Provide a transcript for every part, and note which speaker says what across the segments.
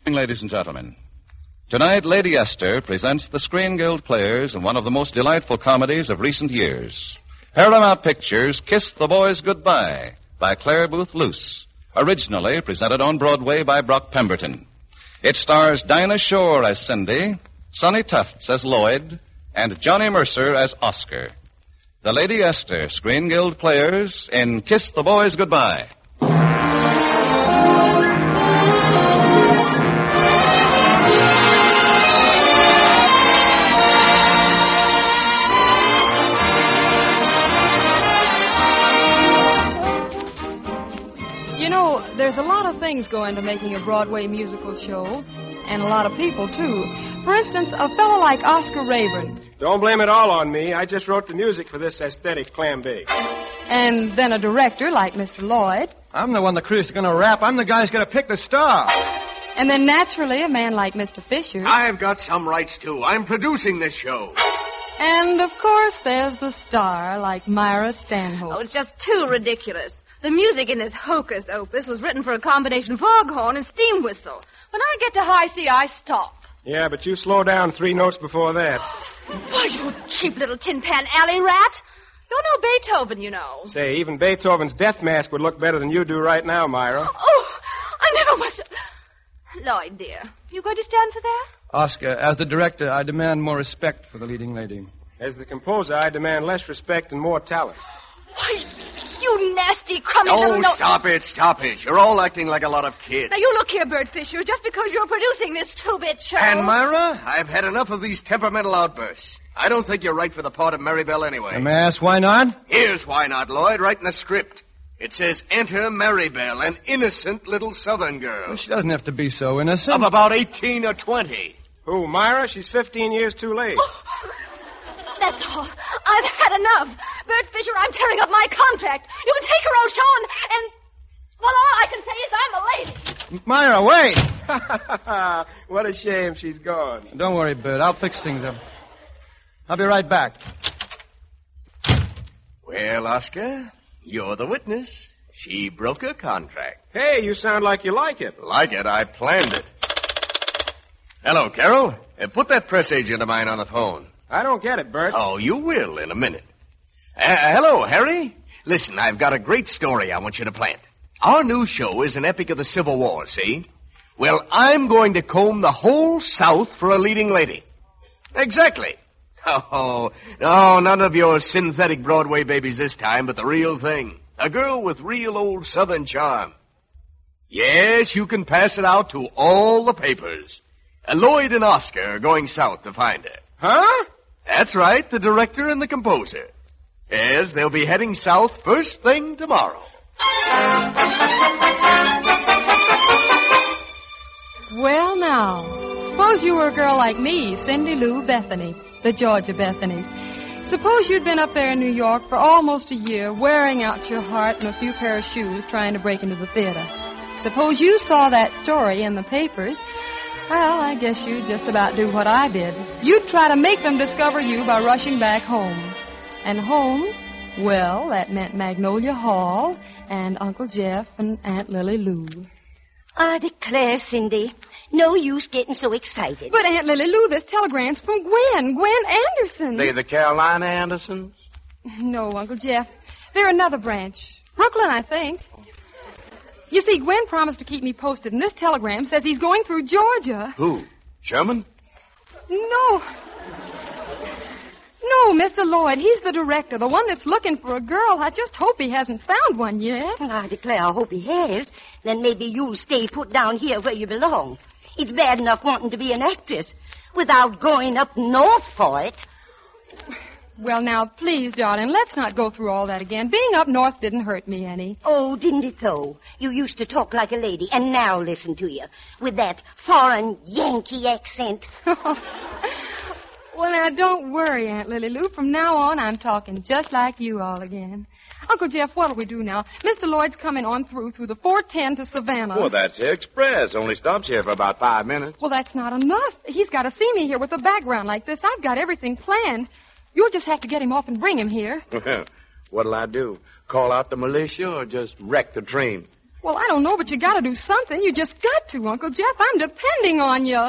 Speaker 1: Ladies and gentlemen, tonight Lady Esther presents the Screen Guild Players in one of the most delightful comedies of recent years. Paramount Pictures' Kiss the Boys Goodbye by Claire Booth Luce, originally presented on Broadway by Brock Pemberton. It stars Dinah Shore as Cindy, Sonny Tufts as Lloyd, and Johnny Mercer as Oscar. The Lady Esther Screen Guild Players in Kiss the Boys Goodbye.
Speaker 2: There's a lot of things go into making a Broadway musical show, and a lot of people, too. For instance, a fellow like Oscar Rayburn.
Speaker 3: Don't blame it all on me. I just wrote the music for this aesthetic clam bake.
Speaker 2: And then a director like Mr. Lloyd.
Speaker 4: I'm the one the crew's going to rap. I'm the guy who's going to pick the star.
Speaker 2: And then, naturally, a man like Mr. Fisher.
Speaker 5: I've got some rights, too. I'm producing this show.
Speaker 2: And, of course, there's the star like Myra Stanhope.
Speaker 6: Oh, it's just too ridiculous. The music in this hocus opus was written for a combination foghorn and steam whistle. When I get to high C, I stop.
Speaker 3: Yeah, but you slow down 3 notes before that.
Speaker 6: Why, you cheap little tin pan alley rat. You're no Beethoven, you know.
Speaker 3: Say, even Beethoven's death mask would look better than you do right now, Myra.
Speaker 6: Oh, I never was... Lloyd, dear, you going to stand for that?
Speaker 4: Oscar, as the director, I demand more respect for the leading lady.
Speaker 3: As the composer, I demand less respect and more talent.
Speaker 6: Why, you nasty, crummy little...
Speaker 5: Oh, stop it. You're all acting like a lot of kids.
Speaker 6: Now, you look here, Bert Fisher, just because you're producing this 2-bit show...
Speaker 5: And, Myra, I've had enough of these temperamental outbursts. I don't think you're right for the part of Maribel anyway.
Speaker 4: May I ask why not?
Speaker 5: Here's why not, Lloyd, right in the script. It says, enter Maribel, an innocent little southern girl.
Speaker 4: Well, she doesn't have to be so innocent.
Speaker 5: Of about 18 or 20.
Speaker 3: Who, Myra? She's 15 years too late.
Speaker 6: That's all. I've had enough. Bert Fisher, I'm tearing up my contract. You can take your own show and... Well, all I can say is I'm a lady.
Speaker 4: Myra, wait.
Speaker 3: What a shame she's gone.
Speaker 4: Don't worry, Bert. I'll fix things up. I'll be right back.
Speaker 5: Well, Oscar, you're the witness. She broke her contract.
Speaker 3: Hey, you sound like you like it.
Speaker 5: Like it? I planned it. Hello, Carol. Put that press agent of mine on the phone.
Speaker 3: I don't get it, Bert.
Speaker 5: Oh, you will in a minute. Hello, Harry. Listen, I've got a great story I want you to plant. Our new show is an epic of the Civil War, see? Well, I'm going to comb the whole South for a leading lady. Exactly. Oh, no, none of your synthetic Broadway babies this time, but the real thing. A girl with real old Southern charm. Yes, you can pass it out to all the papers. Lloyd and Oscar are going south to find her.
Speaker 3: Huh?
Speaker 5: That's right, the director and the composer. Yes, they'll be heading south first thing tomorrow.
Speaker 2: Well, now, suppose you were a girl like me, Cindy Lou Bethany, the Georgia Bethanys. Suppose you'd been up there in New York for almost a year, wearing out your heart and a few pair of shoes trying to break into the theater. Suppose you saw that story in the papers. Well, I guess you'd just about do what I did. You'd try to make them discover you by rushing back home. And home, well, that meant Magnolia Hall and Uncle Jeff and Aunt Lily Lou.
Speaker 7: I declare, Cindy, no use getting so excited.
Speaker 2: But Aunt Lily Lou, this telegram's from Gwen Anderson.
Speaker 5: They the Carolina Andersons?
Speaker 2: No, Uncle Jeff. They're another branch. Brooklyn, I think. You see, Gwen promised to keep me posted, and this telegram says he's going through Georgia.
Speaker 5: Who? Sherman?
Speaker 2: No, Mr. Lloyd. He's the director, the one that's looking for a girl. I just hope he hasn't found one yet.
Speaker 7: Well, I declare, I hope he has. Then maybe you'll stay put down here where you belong. It's bad enough wanting to be an actress without going up north for it.
Speaker 2: Well, now, please, darling, let's not go through all that again. Being up north didn't hurt me any.
Speaker 7: Oh, didn't it, though? You used to talk like a lady, and now listen to you, with that foreign Yankee accent.
Speaker 2: Well, now, don't worry, Aunt Lily Lou. From now on, I'm talking just like you all again. Uncle Jeff, what'll we do now? Mr. Lloyd's coming on through the 410 to Savannah.
Speaker 8: Well, that's the express. Only stops here for about 5 minutes.
Speaker 2: Well, that's not enough. He's got to see me here with a background like this. I've got everything planned. You'll just have to get him off and bring him here.
Speaker 8: What'll I do? Call out the militia or just wreck the train?
Speaker 2: Well, I don't know, but you got to do something. You just got to, Uncle Jeff. I'm depending on you.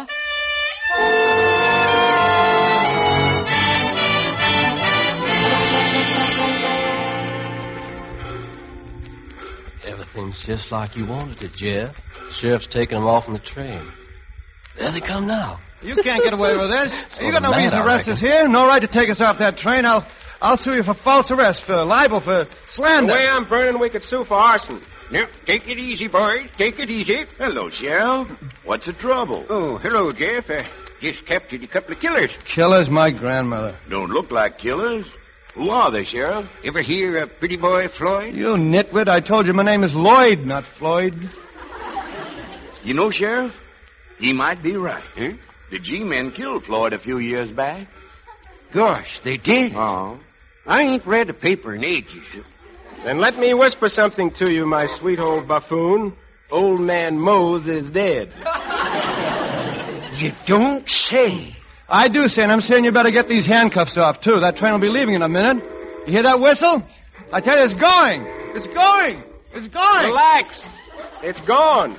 Speaker 9: Everything's just like you wanted it, Jeff. The sheriff's taking them off on the train. There they come now.
Speaker 4: You can't get away with this.
Speaker 9: Sort
Speaker 4: You got
Speaker 9: of
Speaker 4: no reason
Speaker 9: mad,
Speaker 4: to
Speaker 9: I
Speaker 4: arrest
Speaker 9: reckon.
Speaker 4: us here. No right to take us off that train. I'll sue you for false arrest, for libel, for
Speaker 3: The
Speaker 4: slander.
Speaker 3: way I'm burning, we could sue for arson.
Speaker 10: Now, take it easy, boys. Take it easy.
Speaker 8: Hello, Sheriff. What's the trouble?
Speaker 10: Oh, hello, Jeff. Just captured a couple of killers.
Speaker 4: Killer's my grandmother.
Speaker 8: Don't look like killers. Who are they, Sheriff?
Speaker 10: Ever hear of Pretty Boy Floyd?
Speaker 4: You nitwit, I told you my name is Lloyd, not Floyd.
Speaker 8: You know, Sheriff, he might be right.
Speaker 10: Huh?
Speaker 8: The G-men killed Floyd a few years back.
Speaker 10: Gosh, they did.
Speaker 8: Oh.
Speaker 10: I ain't read the paper in ages.
Speaker 3: Then let me whisper something to you, my sweet old buffoon. Old man Mose is dead.
Speaker 10: You don't say.
Speaker 4: I do say, and I'm saying you better get these handcuffs off, too. That train will be leaving in a minute. You hear that whistle? I tell you, it's going. It's going. It's going.
Speaker 3: Relax. It's gone.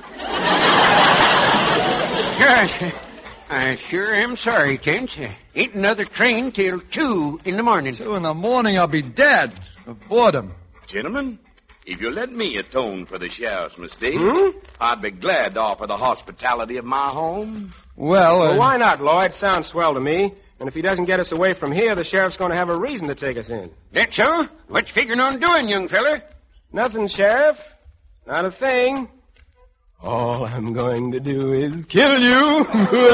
Speaker 10: Gosh, I sure am sorry, Kent. Ain't another train till 2 in the morning.
Speaker 4: 2 in the morning, I'll be dead of boredom.
Speaker 8: Gentlemen, if you let me atone for the sheriff's mistake, I'd be glad to offer the hospitality of my home.
Speaker 3: Well, why not, Lloyd? Sounds swell to me. And if he doesn't get us away from here, the sheriff's going to have a reason to take us in.
Speaker 10: That so? What you figuring on doing, young feller?
Speaker 3: Nothing, Sheriff. Not a thing. All I'm going to do is kill you.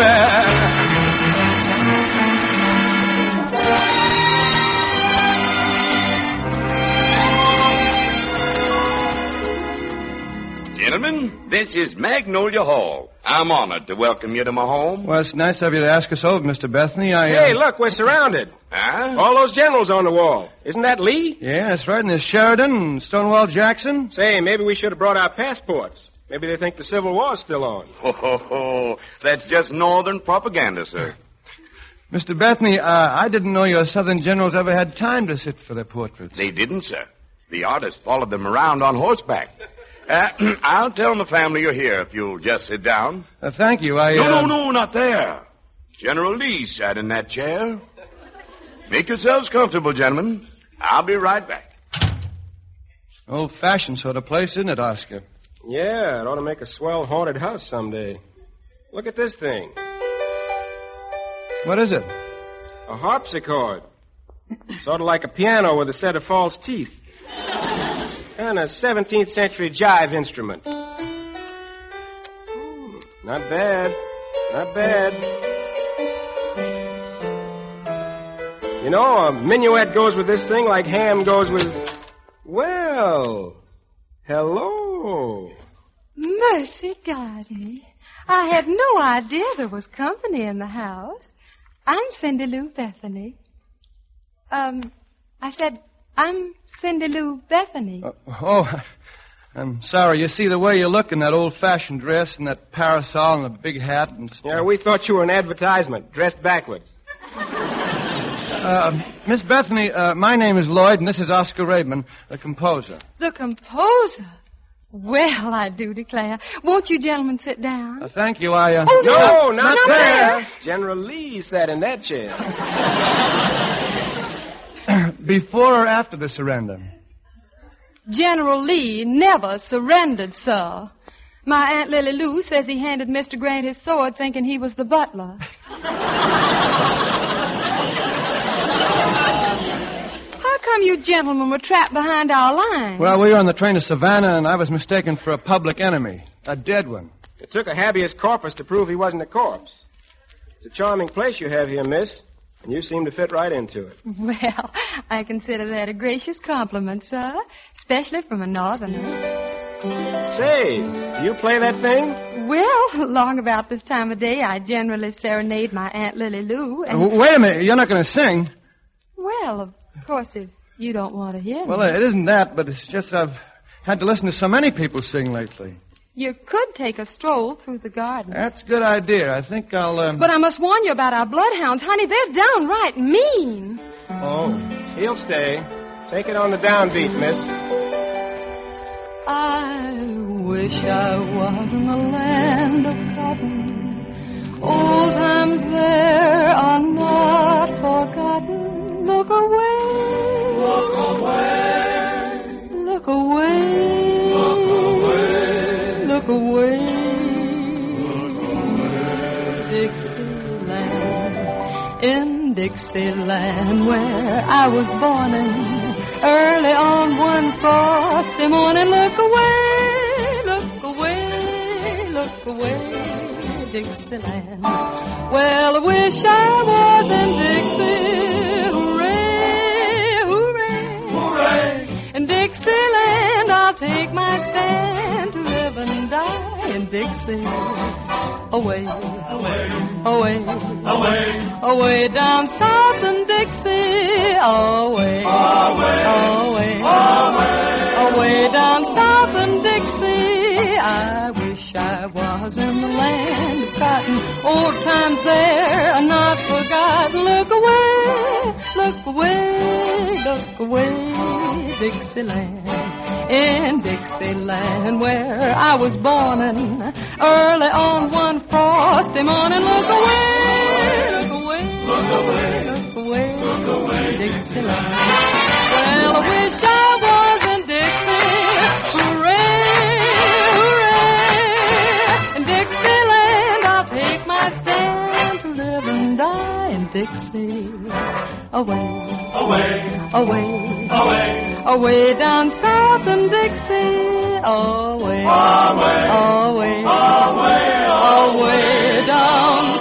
Speaker 8: Gentlemen, this is Magnolia Hall. I'm honored to welcome you to my home.
Speaker 4: Well, it's nice of you to ask us over, Mr. Bethany.
Speaker 3: Hey, look, we're surrounded.
Speaker 8: Huh?
Speaker 3: All those generals on the wall. Isn't that Lee?
Speaker 4: Yeah, that's right. And there's Sheridan and Stonewall Jackson.
Speaker 3: Say, maybe we should have brought our passports. Maybe they think the Civil War's still on.
Speaker 8: Oh, that's just northern propaganda, sir.
Speaker 4: Mr. Bethany, I didn't know your Southern generals ever had time to sit for their portraits.
Speaker 8: They didn't, sir. The artist followed them around on horseback. I'll tell the family you're here if you'll just sit down.
Speaker 4: Thank you.
Speaker 8: No, not there. General Lee sat in that chair. Make yourselves comfortable, gentlemen. I'll be right back.
Speaker 4: Old-fashioned sort of place, isn't it, Oscar?
Speaker 3: Yeah, it ought to make a swell haunted house someday. Look at this thing.
Speaker 4: What is it?
Speaker 3: A harpsichord. Sort of like a piano with a set of false teeth. And a 17th century jive instrument. Not bad. Not bad. You know, a minuet goes with this thing like ham goes with... Well, hello.
Speaker 2: Mercy, Gotti. I had no idea there was company in the house. I'm Cindy Lou Bethany. I said, I'm Cindy Lou Bethany.
Speaker 4: I'm sorry. You see, the way you look in that old-fashioned dress and that parasol and the big hat and stuff.
Speaker 3: Yeah, we thought you were an advertisement, dressed backwards.
Speaker 4: Miss Bethany, my name is Lloyd, and this is Oscar Raybman, the composer.
Speaker 2: The composer? Well, I do declare. Won't you gentlemen sit down?
Speaker 4: Thank you,
Speaker 3: No, not there. General Lee sat in that chair.
Speaker 4: Before or after the surrender?
Speaker 2: General Lee never surrendered, sir. My Aunt Lily Lou says he handed Mr. Grant his sword thinking he was the butler. How come you gentlemen were trapped behind our lines?
Speaker 4: Well, we were on the train to Savannah, and I was mistaken for a public enemy. A dead one.
Speaker 3: It took a habeas corpus to prove he wasn't a corpse. It's a charming place you have here, miss. And you seem to fit right into it.
Speaker 2: Well, I consider that a gracious compliment, sir. Especially from a northerner.
Speaker 3: Say, do you play that thing?
Speaker 2: Well, along about this time of day, I generally serenade my Aunt Lily Lou. And...
Speaker 4: Wait a minute. You're not going to sing?
Speaker 2: Well, of course, if you don't want to hear me.
Speaker 4: Well, it isn't that, but it's just I've had to listen to so many people sing lately.
Speaker 2: You could take a stroll through the garden.
Speaker 4: That's a good idea. I think I'll,
Speaker 2: But I must warn you about our bloodhounds, honey. They're downright mean.
Speaker 3: Oh, he'll stay. Take it on the downbeat, miss.
Speaker 2: I wish I was in the land of cotton. Old times there are not forgotten. Look away. Look away. Look away. Look away. Look away. Dixieland, in Dixieland, where I was born in, early on one frosty morning. Look away, look away, look away, Dixieland. Well, I wish I was in Dixie. Hooray, hooray, hooray. In Dixieland, I'll take my stand to live and die in Dixie. Away, away, away, away, away down south in Dixie. Away, away, away, away, away down south in Dixie. I wish I was in the land of cotton. Old times there are not forgotten. Look away, look away, look away, Dixieland. In Dixieland, where I was born in, early on one frosty morning. Look away, look away, look away, look away, look away, Dixieland. Well, I wish I was in Dixie. Hooray, hooray. In Dixieland, I'll take my stand to live and die in Dixie. Away, away, away, away, away down south in Dixie. Away, away, away, away, away down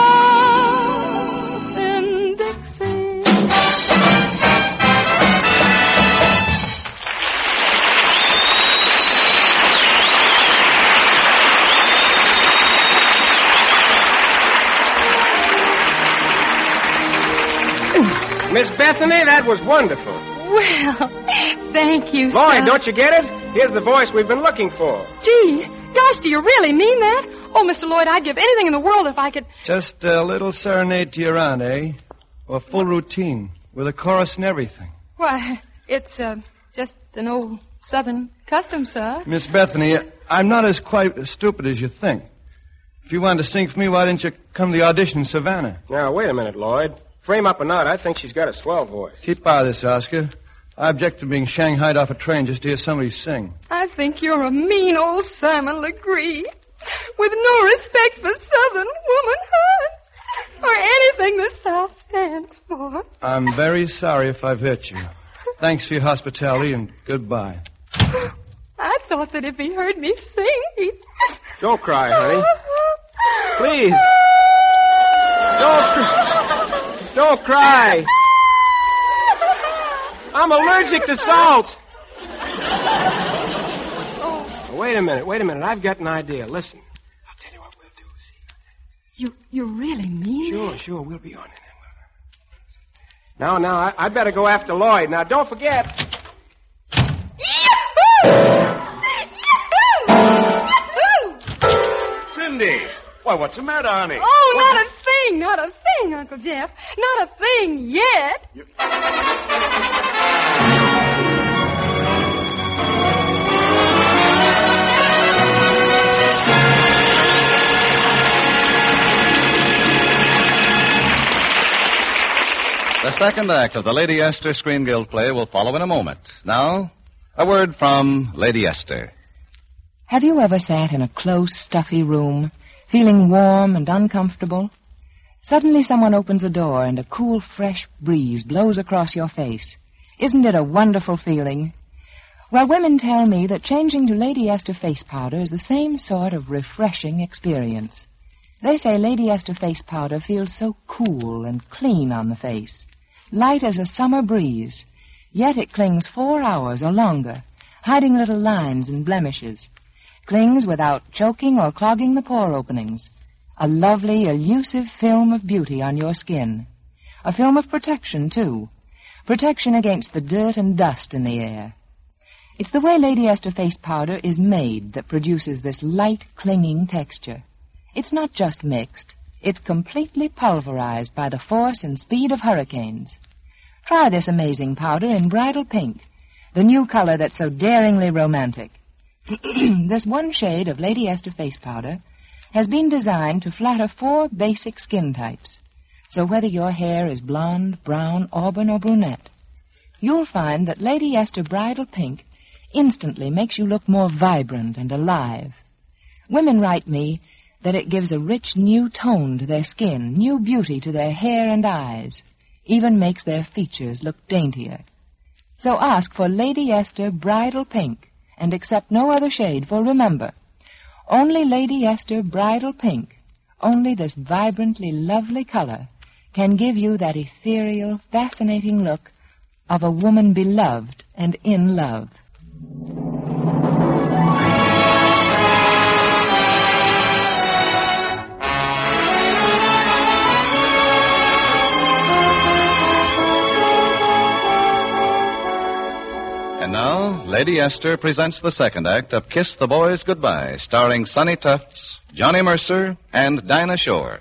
Speaker 2: south in Dixie.
Speaker 3: Miss Bethany, that was wonderful.
Speaker 2: Well, thank you,
Speaker 3: Lloyd,
Speaker 2: son.
Speaker 3: don't you get it? Here's the voice we've been looking for.
Speaker 2: Gee, gosh, do you really mean that? Oh, Mr. Lloyd, I'd give anything in the world if I could...
Speaker 4: Just a little serenade to your aunt, eh? Or a full routine, with a chorus and everything.
Speaker 2: Why, it's just an old Southern custom, sir.
Speaker 4: Miss Bethany, I'm not quite as stupid as you think. If you wanted to sing for me, why didn't you come to the audition in Savannah?
Speaker 3: Now, wait a minute, Lloyd. Frame up or not, I think she's got a swell voice.
Speaker 4: Keep out of this, Oscar. I object to being shanghaied off a train just to hear somebody sing.
Speaker 2: I think you're a mean old Simon Legree, with no respect for Southern womanhood or anything the South stands for.
Speaker 4: I'm very sorry if I've hurt you. Thanks for your hospitality and goodbye.
Speaker 2: I thought that if he heard me sing, he'd...
Speaker 3: Don't cry, honey. Please. Don't cry. I'm allergic to salt. Oh, wait a minute. I've got an idea. Listen. I'll tell you what we'll do. See?
Speaker 2: You really mean that?
Speaker 3: Sure. We'll be on it. Now, I better go after Lloyd. Now, don't forget.
Speaker 8: Cindy! Why, what's the matter, honey?
Speaker 2: Oh, not a thing, Uncle Jeff. Not a thing yet.
Speaker 1: The second act of the Lady Esther Screen Guild play will follow in a moment. Now, a word from Lady Esther.
Speaker 11: Have you ever sat in a close, stuffy room, feeling warm and uncomfortable? Suddenly someone opens a door and a cool, fresh breeze blows across your face. Isn't it a wonderful feeling? Well, women tell me that changing to Lady Esther face powder is the same sort of refreshing experience. They say Lady Esther face powder feels so cool and clean on the face, light as a summer breeze, yet it clings 4 hours or longer, hiding little lines and blemishes. Clings without choking or clogging the pore openings. A lovely, elusive film of beauty on your skin. A film of protection, too. Protection against the dirt and dust in the air. It's the way Lady Esther face powder is made that produces this light, clinging texture. It's not just mixed. It's completely pulverized by the force and speed of hurricanes. Try this amazing powder in bridal pink, the new color that's so daringly romantic. This one shade of Lady Esther face powder has been designed to flatter 4 basic skin types. So whether your hair is blonde, brown, auburn, or brunette, you'll find that Lady Esther Bridal Pink instantly makes you look more vibrant and alive. Women write me that it gives a rich new tone to their skin, new beauty to their hair and eyes, even makes their features look daintier. So ask for Lady Esther Bridal Pink and accept no other shade, for remember, only Lady Esther Bridal Pink, only this vibrantly lovely color, can give you that ethereal, fascinating look of a woman beloved and in love.
Speaker 1: And now, Lady Esther presents the second act of Kiss the Boys Goodbye, starring Sonny Tufts, Johnny Mercer, and Dinah Shore.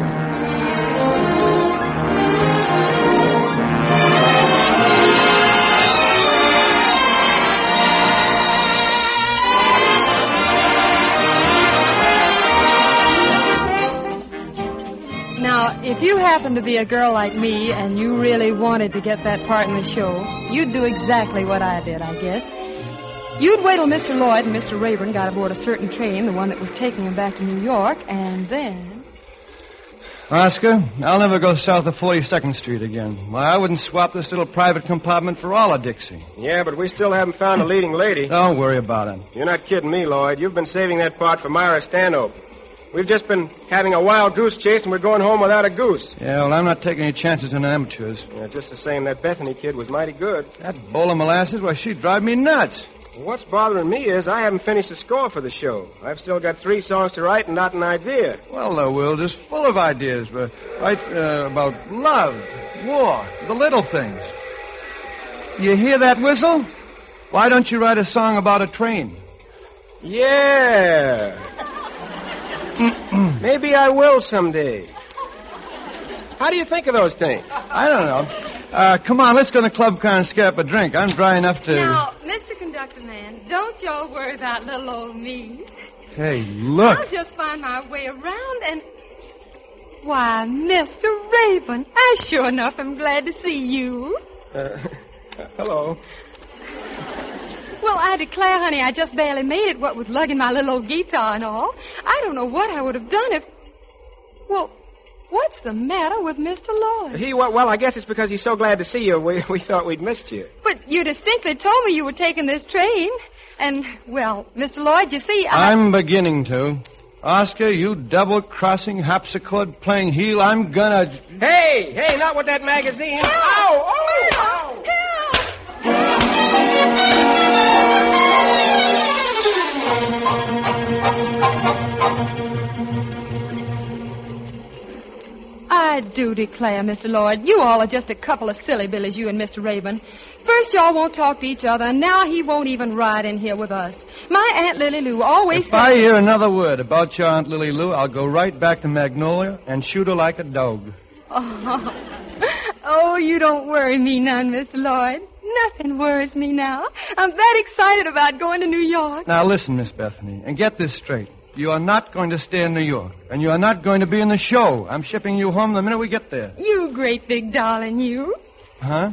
Speaker 2: Now, if you happen to be a girl like me and you really wanted to get that part in the show, you'd do exactly what I did, I guess. You'd wait till Mr. Lloyd and Mr. Rayburn got aboard a certain train, the one that was taking them back to New York, and then...
Speaker 4: Oscar, I'll never go south of 42nd Street again. Why, I wouldn't swap this little private compartment for all of Dixie.
Speaker 3: Yeah, but we still haven't found a leading lady.
Speaker 4: Don't worry about it.
Speaker 3: You're not kidding me, Lloyd. You've been saving that part for Myra Stanhope. We've just been having a wild goose chase, and we're going home without a goose.
Speaker 4: Yeah, well, I'm not taking any chances on amateurs.
Speaker 3: Yeah, just the same, that Bethany kid was mighty good.
Speaker 4: That bowl of molasses, why, she'd drive me nuts.
Speaker 3: What's bothering me is I haven't finished the score for the show. I've still got 3 songs to write and not an idea.
Speaker 4: Well, Will, just full of ideas. Write about love, war, the little things. You hear that whistle? Why don't you write a song about a train?
Speaker 3: Yeah. Maybe I will someday. How do you think of those things?
Speaker 4: I don't know. Come on, let's go to the club car and scare up a drink. I'm dry enough to...
Speaker 2: Now, Mr. Conductor Man, don't y'all worry about little old me.
Speaker 4: Hey, look.
Speaker 2: I'll just find my way around and... Why, Mr. Rayburn, I sure enough am glad to see you.
Speaker 3: Hello.
Speaker 2: Well, I declare, honey, I just barely made it, what with lugging my little old guitar and all. I don't know what I would have done if... Well, what's the matter with Mr. Lloyd?
Speaker 3: Well, I guess it's because he's so glad to see you. We thought we'd missed you.
Speaker 2: But you distinctly told me you were taking this train. And, well, Mr. Lloyd, you see,
Speaker 4: I'm beginning to. Oscar, you double-crossing, harpsichord playing heel, I'm gonna...
Speaker 3: Hey, not with that magazine.
Speaker 2: Help!
Speaker 3: Ow! Oh! Ow!
Speaker 2: Help! I do declare, Mr. Lloyd, you all are just a couple of silly billies, you and Mr. Rayburn. First y'all won't talk to each other, and now he won't even ride in here with us. My Aunt Lily Lou always
Speaker 4: If I hear another word about your Aunt Lily Lou, I'll go right back to Magnolia and shoot her like a dog.
Speaker 2: Oh, you don't worry me none, Mr. Lloyd. Nothing worries me now. I'm that excited about going to New York.
Speaker 4: Now listen, Miss Bethany, and get this straight. You are not going to stay in New York, and you are not going to be in the show. I'm shipping you home the minute we get there.
Speaker 2: You great big darling, you.
Speaker 4: Huh?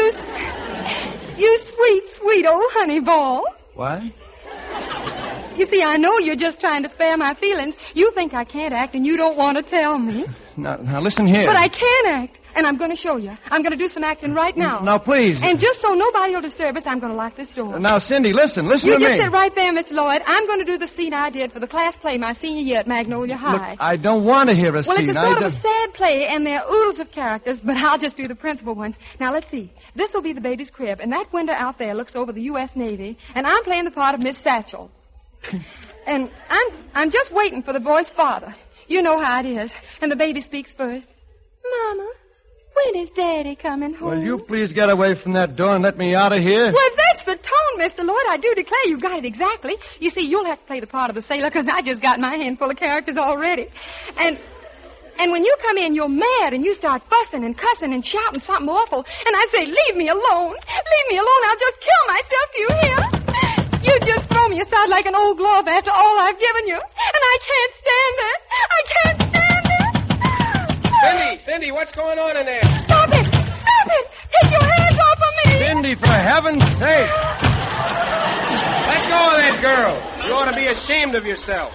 Speaker 2: You sweet old honey ball.
Speaker 4: What?
Speaker 2: You see, I know you're just trying to spare my feelings. You think I can't act, and you don't want to tell me.
Speaker 4: Now listen here.
Speaker 2: But I can act, and I'm going to show you. I'm going to do some acting right now.
Speaker 4: Now, please.
Speaker 2: And just so nobody will disturb us, I'm going to lock this door.
Speaker 4: Now, Cindy, listen to me.
Speaker 2: You just sit right there, Mr. Lloyd. I'm going to do the scene I did for the class play my senior year at Magnolia High.
Speaker 4: Look, I don't want to hear a scene.
Speaker 2: Well, it's a sort of a sad play, and there are oodles of characters, but I'll just do the principal ones. Now, let's see. This will be the baby's crib, and that window out there looks over the U.S. Navy, and I'm playing the part of Miss Satchel. And I'm just waiting for the boy's father. You know how it is. And the baby speaks first. Mama, when is Daddy coming home?
Speaker 4: Will you please get away from that door and let me out of here?
Speaker 2: Well, that's the tone, Mr. Lloyd. I do declare you got it exactly. You see, you'll have to play the part of the sailor because I just got my hand full of characters already. And when you come in, you're mad and you start fussing and cussing and shouting something awful. And I say, leave me alone. Leave me alone. I'll just kill myself, do you hear? You just throw me aside like an old glove after all I've given you. And I can't stand it. I can't stand it.
Speaker 3: Cindy, what's going on in there?
Speaker 2: Stop it. Stop it. Take your hands off of me.
Speaker 4: Cindy, for heaven's sake.
Speaker 3: Let go of that girl. You ought to be ashamed of yourself.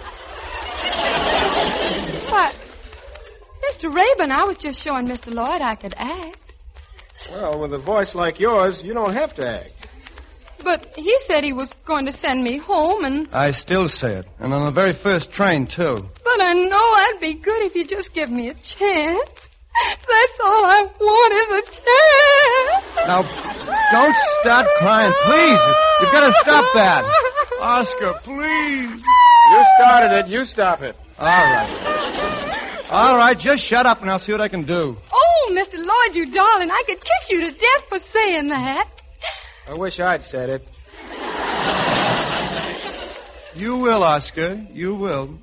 Speaker 2: What? Mr. Rabin, I was just showing Mr. Lloyd I could act.
Speaker 3: Well, with a voice like yours, you don't have to act.
Speaker 2: But he said he was going to send me home and...
Speaker 4: I still say it. And on the very first train, too.
Speaker 2: But I know I'd be good if you just give me a chance. That's all I want is a chance.
Speaker 4: Now, don't start crying, please. You've got to stop that. Oscar, please.
Speaker 3: You started it. You stop it.
Speaker 4: All right. All right, just shut up and I'll see what I can do.
Speaker 2: Oh, Mr. Lloyd, you darling. I could kiss you to death for saying that.
Speaker 3: I wish I'd said it.
Speaker 4: You will, Oscar. You will.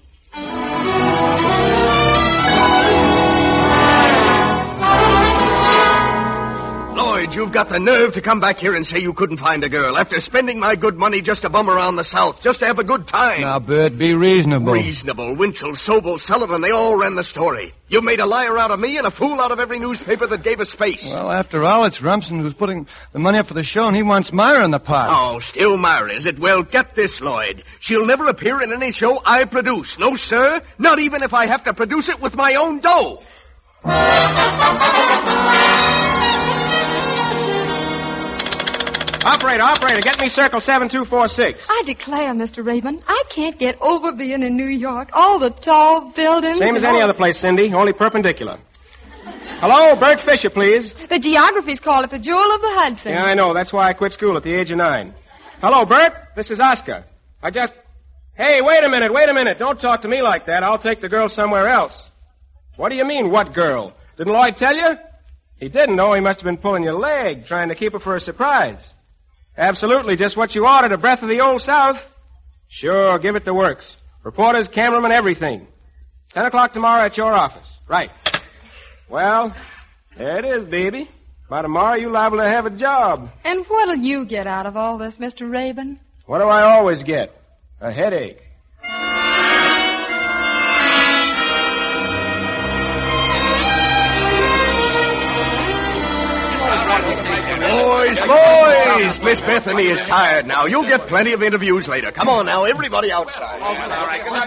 Speaker 5: Lloyd, you've got the nerve to come back here and say you couldn't find a girl after spending my good money just to bum around the South, just to have a good time.
Speaker 4: Now, Bert, be reasonable.
Speaker 5: Reasonable. Winchell, Sobel, Sullivan, they all ran the story. You made a liar out of me and a fool out of every newspaper that gave us space.
Speaker 4: Well, after all, it's Rumson who's putting the money up for the show, and he wants Myra in the pot.
Speaker 5: Oh, still Myra, is it? Well, get this, Lloyd. She'll never appear in any show I produce. No, sir. Not even if I have to produce it with my own dough.
Speaker 3: Operator, get me circle 7246.
Speaker 2: I declare, Mr. Rabin, I can't get over being in New York. All the tall buildings.
Speaker 3: Same as any other place, Cindy, only perpendicular. Hello, Bert Fisher, please.
Speaker 2: The geographies call it the Jewel of the Hudson.
Speaker 3: Yeah, I know. That's why I quit school at the age of 9. Hello, Bert. This is Oscar. Hey, wait a minute. Don't talk to me like that. I'll take the girl somewhere else. What do you mean, what girl? Didn't Lloyd tell you? He didn't know. He must have been pulling your leg, trying to keep her for a surprise. Absolutely, just what you ordered, a breath of the old South. Sure, give it the works. Reporters, cameramen, everything. 10 o'clock tomorrow at your office. Right. Well, there it is, baby. By tomorrow, you're liable to have a job.
Speaker 2: And what'll you get out of all this, Mr. Rabin?
Speaker 3: What do I always get? A headache.
Speaker 5: Boys, Miss Bethany is tired now. You'll get plenty of interviews later. Come on now, everybody outside.
Speaker 3: All right. Good luck.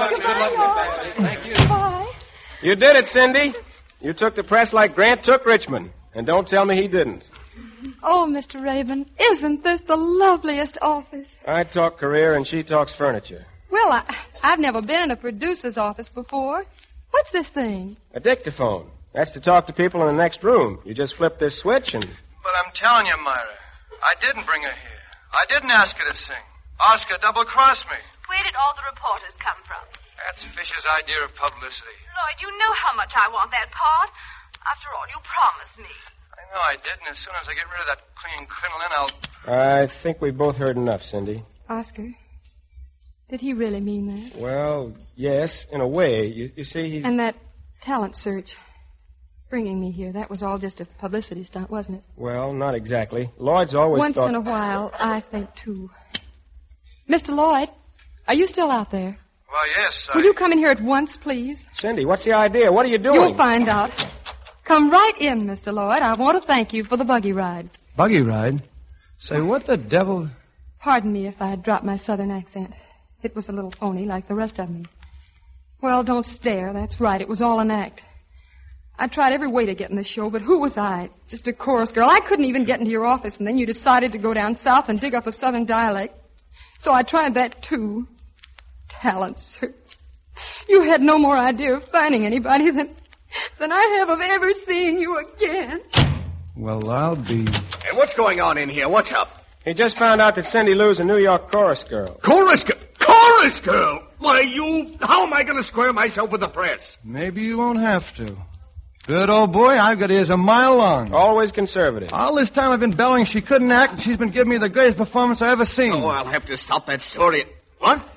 Speaker 2: Thank you. Bye.
Speaker 3: You did it, Cindy. You took the press like Grant took Richmond. And don't tell me he didn't.
Speaker 2: Oh, Mr. Rabin, isn't this the loveliest office?
Speaker 3: I talk career and she talks furniture.
Speaker 2: Well, I've never been in a producer's office before. What's this thing?
Speaker 3: A dictaphone. That's to talk to people in the next room. You just flip this switch and...
Speaker 4: But I'm telling you, Myra, I didn't bring her here. I didn't ask her to sing. Oscar double-crossed me.
Speaker 6: Where did all the reporters come from?
Speaker 4: That's Fisher's idea of publicity.
Speaker 6: Lloyd, you know how much I want that part. After all, you promised me.
Speaker 4: I know I did, and as soon as I get rid of that clinging crinoline, I'll...
Speaker 3: I think we both heard enough, Cindy.
Speaker 2: Oscar, did he really mean that?
Speaker 3: Well, yes, in a way. You see, he...
Speaker 2: And that talent search, bringing me here, that was all just a publicity stunt, wasn't it?
Speaker 3: Well, not exactly. Lloyd's always
Speaker 2: Once
Speaker 3: thought...
Speaker 2: in a while, I think, too. Mr. Lloyd, are you still out there?
Speaker 4: Well, yes,
Speaker 2: Will you come in here at once, please?
Speaker 3: Cindy, what's the idea? What are you doing?
Speaker 2: You'll find out. Come right in, Mr. Lloyd. I want to thank you for the buggy ride.
Speaker 4: Buggy ride? Say, what the devil...
Speaker 2: Pardon me if I dropped my southern accent. It was a little phony, like the rest of me. Well, don't stare. That's right. It was all an act. I tried every way to get in the show, but who was I? Just a chorus girl. I couldn't even get into your office, and then you decided to go down south and dig up a southern dialect. So I tried that, too. Talent search. You had no more idea of finding anybody than I have of ever seeing you again.
Speaker 4: Well, I'll be...
Speaker 5: Hey, what's going on in here? What's up?
Speaker 3: He just found out that Cindy Lou's a New York chorus girl.
Speaker 5: Chorus girl? Chorus girl? Why, how am I going to square myself with the press?
Speaker 4: Maybe you won't have to. Good old boy, I've got ears a mile long.
Speaker 3: Always conservative.
Speaker 4: All this time I've been bellowing she couldn't act, and she's been giving me the greatest performance I've ever seen.
Speaker 5: Oh, I'll have to stop that story. What?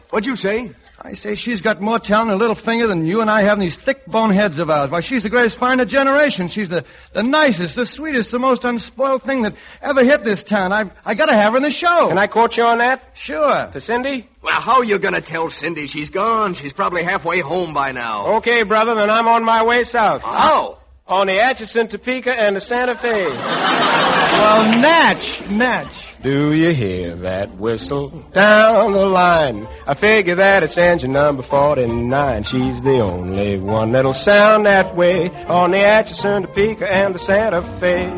Speaker 5: What'd you say?
Speaker 4: I say she's got more talent in a little finger than you and I have in these thick bone heads of ours. Why, she's the greatest find of generation. She's the nicest, the sweetest, the most unspoiled thing that ever hit this town. I gotta have her in the show.
Speaker 3: Can I quote you on that?
Speaker 4: Sure.
Speaker 3: To Cindy?
Speaker 5: Well, how are you going to tell Cindy she's gone? She's probably halfway home by now.
Speaker 3: Okay, brother, then I'm on my way south.
Speaker 5: How?
Speaker 3: On the Atchison, Topeka, and the Santa Fe.
Speaker 4: Well, Natch.
Speaker 3: Do you hear that whistle down the line? I figure that it's engine number 49. She's the only one that'll sound that way on the Atchison, Topeka, and the Santa Fe.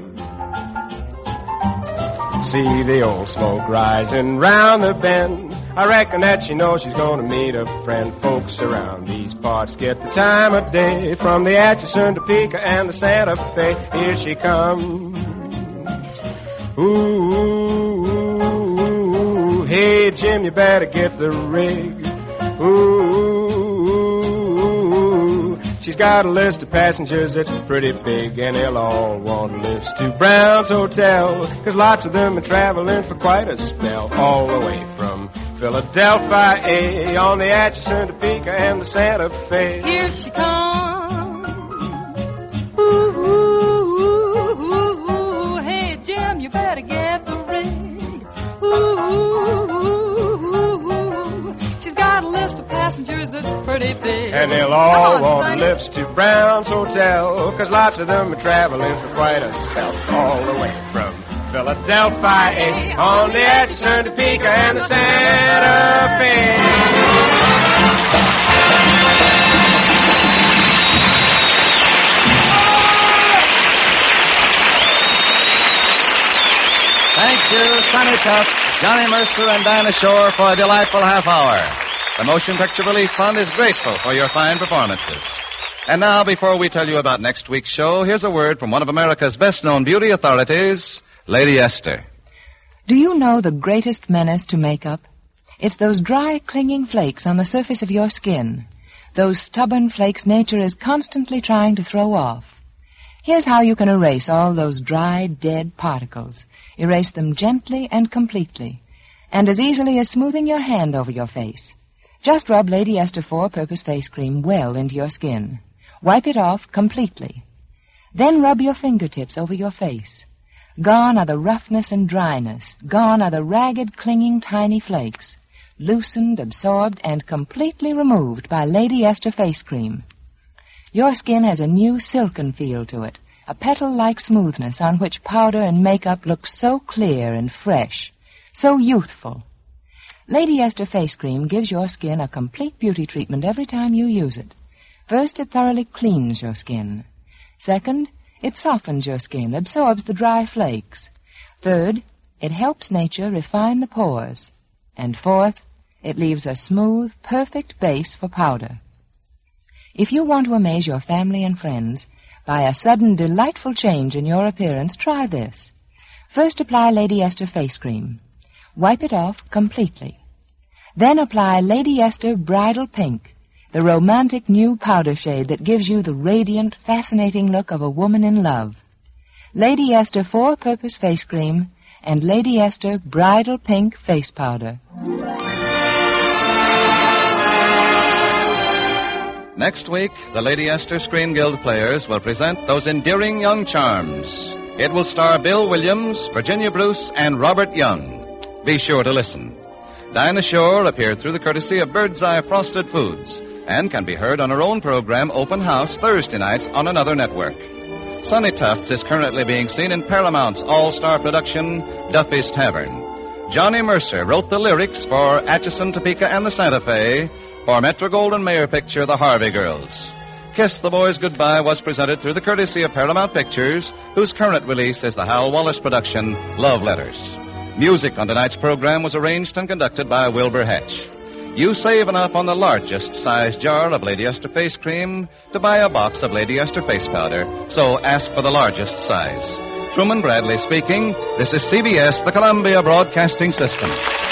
Speaker 3: See the old smoke rising round the bend. I reckon that she knows she's gonna meet a friend. Folks around these parts get the time of day from the Atchison, Topeka, and the Santa Fe. Here she comes. Ooh, hey, Jim, you better get the rig. Ooh, she's got a list of passengers that's pretty big, and they'll all want lifts to Brown's Hotel, 'cause lots of them are traveling for quite a spell, all the way from Philadelphia on the Atchison, Topeka, and the Santa Fe.
Speaker 2: Here she comes. Ooh, hey, Jim, you better get the rig. Ooh, she's got a list of passengers that's pretty big.
Speaker 3: And they'll all want lifts to Brown's Hotel, 'cause lots of them are traveling for quite a spell, all the way from Philadelphia on the Atchison, Topeka, and the Santa Fe.
Speaker 1: Thank you, Sonny Tuft, Johnny Mercer, and Dinah Shore for a delightful half hour. The Motion Picture Relief Fund is grateful for your fine performances. And now, before we tell you about next week's show, here's a word from one of America's best-known beauty authorities, Lady Esther.
Speaker 11: Do you know the greatest menace to makeup? It's those dry, clinging flakes on the surface of your skin. Those stubborn flakes nature is constantly trying to throw off. Here's how you can erase all those dry, dead particles. Erase them gently and completely, and as easily as smoothing your hand over your face. Just rub Lady Esther 4-Purpose Face Cream well into your skin. Wipe it off completely. Then rub your fingertips over your face. Gone are the roughness and dryness. Gone are the ragged, clinging, tiny flakes. Loosened, absorbed, and completely removed by Lady Esther Face Cream. Your skin has a new silken feel to it, a petal-like smoothness on which powder and makeup look so clear and fresh, so youthful. Lady Esther Face Cream gives your skin a complete beauty treatment every time you use it. First, it thoroughly cleans your skin. Second, it softens your skin, absorbs the dry flakes. Third, it helps nature refine the pores. And fourth, it leaves a smooth, perfect base for powder. If you want to amaze your family and friends by a sudden, delightful change in your appearance, try this. First, apply Lady Esther Face Cream. Wipe it off completely. Then apply Lady Esther Bridal Pink, the romantic new powder shade that gives you the radiant, fascinating look of a woman in love. Lady Esther 4-Purpose Face Cream and Lady Esther Bridal Pink Face Powder.
Speaker 1: Next week, the Lady Esther Screen Guild players will present those endearing young charms. It will star Bill Williams, Virginia Bruce, and Robert Young. Be sure to listen. Dinah Shore appeared through the courtesy of Birdseye Frosted Foods and can be heard on her own program, Open House, Thursday nights on another network. Sonny Tufts is currently being seen in Paramount's all-star production, Duffy's Tavern. Johnny Mercer wrote the lyrics for Atchison, Topeka, and the Santa Fe for Metro-Goldwyn-Mayer picture, The Harvey Girls. Kiss the Boys Goodbye was presented through the courtesy of Paramount Pictures, whose current release is the Hal Wallace production, Love Letters. Music on tonight's program was arranged and conducted by Wilbur Hatch. You save enough on the largest size jar of Lady Esther Face Cream to buy a box of Lady Esther Face Powder, so ask for the largest size. Truman Bradley speaking. This is CBS, the Columbia Broadcasting System.